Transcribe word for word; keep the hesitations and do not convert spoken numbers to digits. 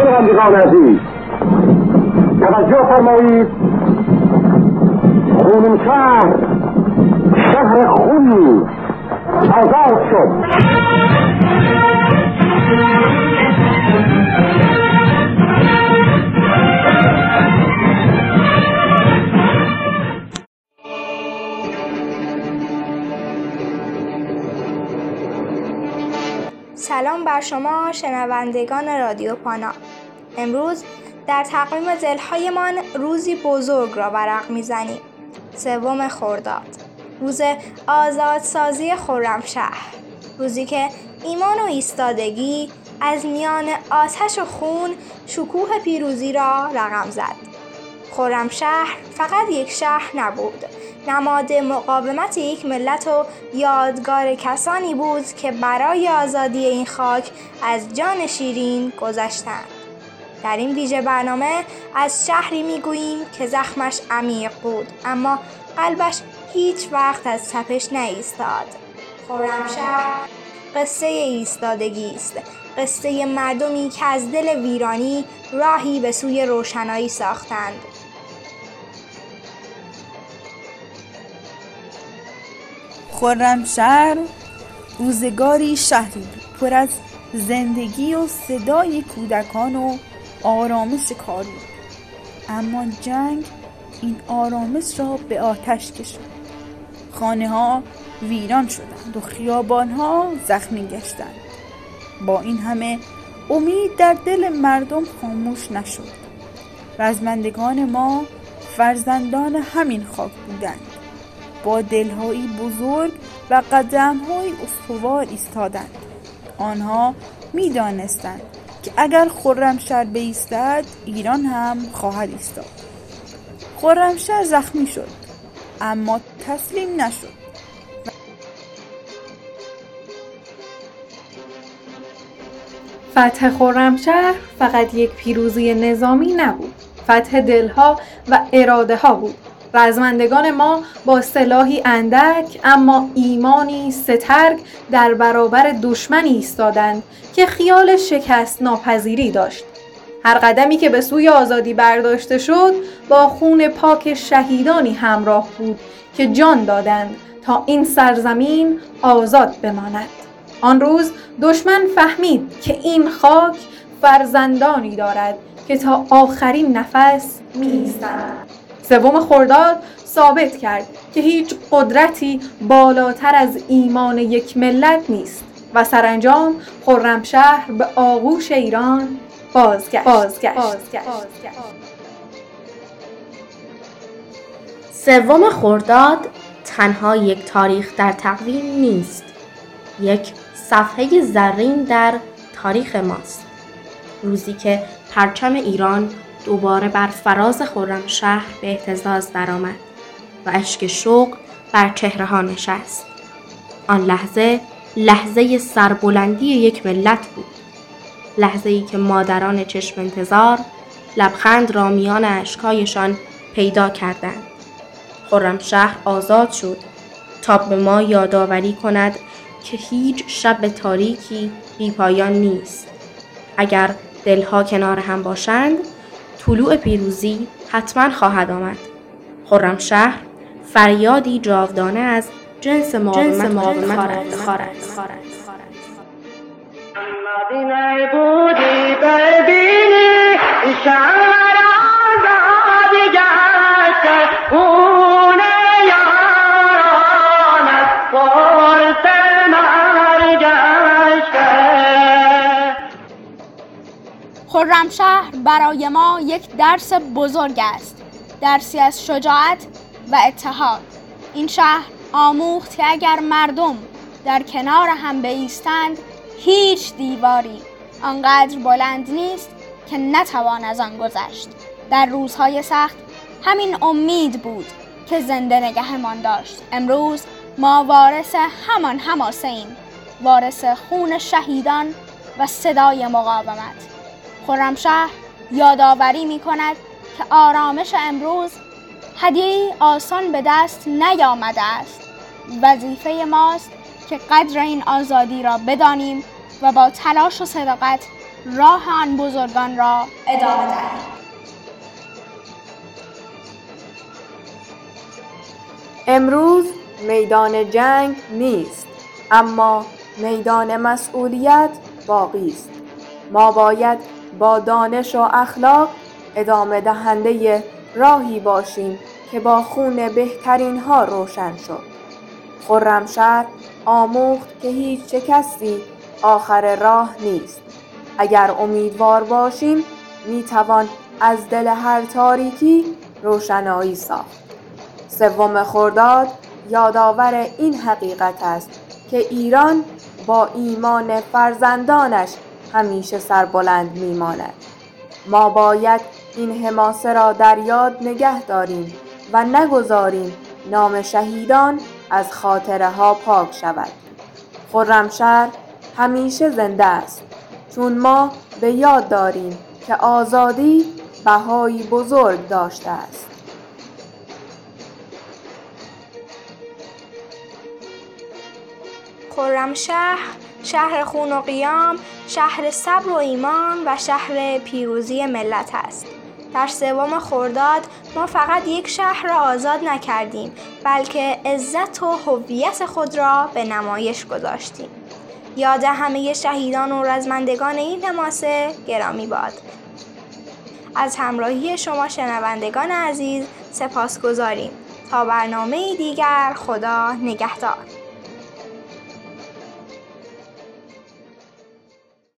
شنوندگان عزیز توجه فرمایید. خرمشهر شهر خونی آزاد شد. سلام بر شما شنوندگان رادیو پانا. امروز در تقویم دلهایمان روزی بزرگ را ورق میزنیم. سوم خرداد، روز آزادسازی خرمشهر، روزی که ایمان و ایستادگی از میان آتش و خون شکوه پیروزی را رقم زد. خرمشهر فقط یک شهر نبود، نماد مقاومت یک ملت و یادگار کسانی بود که برای آزادی این خاک از جان شیرین گذشتند. در این ویژه برنامه از شهری میگوییم که زخمش عمیق بود اما قلبش هیچ وقت از تپش نایستاد. خرمشهر قصه ایستادگی است، قصه مردمی که از دل ویرانی راهی به سوی روشنایی ساختند. خرمشهر روزگاری شهری بود پر از زندگی و صدای کودکان و آرامش کاری، اما جنگ این آرامش را به آتش کشید. خانه ها ویران شدند و خیابان ها زخمی گشتند. با این همه امید در دل مردم خاموش نشد. رزمندگان ما فرزندان همین خاک بودند، با دلهایی بزرگ و قدم‌های استوار ایستادند. آنها می‌دانستند که اگر خرمشهر بایستد، ایران هم خواهد ایستاد. خرمشهر زخمی شد اما تسلیم نشد. فتح خرمشهر فقط یک پیروزی نظامی نبود، فتح دلها و اراده ها بود. رزمندگان ما با سلاحی اندک اما ایمانی سترگ در برابر دشمنی ایستادند که خیال شکست ناپذیری داشت. هر قدمی که به سوی آزادی برداشته شد با خون پاک شهیدانی همراه بود که جان دادند تا این سرزمین آزاد بماند. آن روز دشمن فهمید که این خاک فرزندانی دارد که تا آخرین نفس می ایستند. سوم خرداد ثابت کرد که هیچ قدرتی بالاتر از ایمان یک ملت نیست و سرانجام خرمشهر به آغوش ایران بازگشت. بازگشت. بازگشت. سوم خرداد تنها یک تاریخ در تقویم نیست، یک صفحه زرین در تاریخ ماست. روزی که پرچم ایران دوباره بر فراز خرمشهر به اهتزاز درآمد و اشک شوق بر چهره ها نشست. آن لحظه لحظه سربلندی یک ملت بود، لحظه‌ای که مادران چشم انتظار لبخند را میان اشک‌هایشان پیدا کردند. خرمشهر آزاد شد تا به ما یادآوری کند که هیچ شب تاریکی بی پایان نیست. اگر دلها کنار هم باشند، طلوع پیروزی حتما خواهد آمد. خرمشهر فریادی جاودانه از جنس مقاومت خارد. مدینه بودی ببینی شهر آزادی گشت، خونه یاران از پرس مرگ گشت. خرمشهر برای ما یک درس بزرگ است، درسی از شجاعت و اتحاد. این شهر آموخت که اگر مردم در کنار هم بایستند، هیچ دیواری آنقدر بلند نیست که نتوان از آن گذشت. در روزهای سخت همین امید بود که زنده نگهمان داشت. امروز ما وارث همان حماسه ایم، وارث خون شهیدان و صدای مقاومت. خرمشهر یادآوری می کند که آرامش امروز هدیه‌ای آسان به دست نیامده است. وظیفه ماست که قدر این آزادی را بدانیم و با تلاش و صداقت راه آن بزرگان را ادامه دهیم. امروز میدان جنگ نیست، اما میدان مسئولیت باقی است. ما باید با دانش و اخلاق ادامه دهنده راهی باشیم که با خون بهترین ها روشن شد. خرمشهر آموخت که هیچ شکستی آخر راه نیست. اگر امیدوار باشیم می توان از دل هر تاریکی روشنایی ساخت. سوم خرداد یادآور این حقیقت است که ایران با ایمان فرزندانش همیشه سربلند می‌ماند. ما باید این حماسه را در یاد نگه داریم و نگذاریم نام شهیدان از خاطره ها پاک شود. خرمشهر همیشه زنده است، چون ما به یاد داریم که آزادی بهایی بزرگ داشته است. خرمشهر شهر خون و قیام، شهر صبر و ایمان و شهر پیروزی ملت است. در سوم خرداد ما فقط یک شهر را آزاد نکردیم، بلکه عزت و هویت خود را به نمایش گذاشتیم. یاد همه شهیدان و رزمندگان این حماسه گرامی باد. از همراهی شما شنوندگان عزیز سپاسگزاریم. تا برنامه دیگر، خدا نگهدار.